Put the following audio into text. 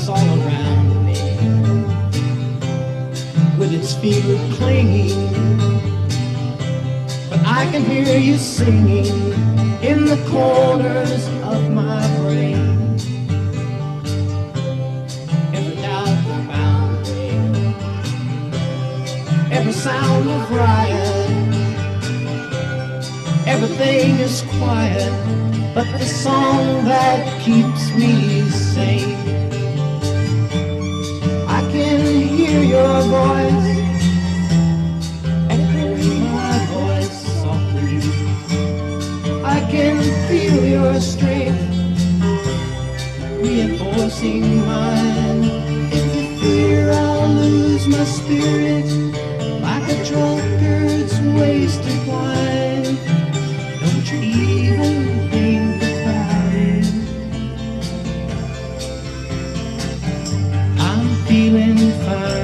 darkness all around me, with its fever clinging, but I can hear you singing in the corners of my brain. Every doubt around me, every sound of riot, everything is quiet but the song that keeps me sane. I can hear your voice echoing my voice softly. I can feel your strength reinforcing mine. If you fear I'll lose my spirit like a drunkard's wasted wine, don't you even think about it. I'm feeling fine.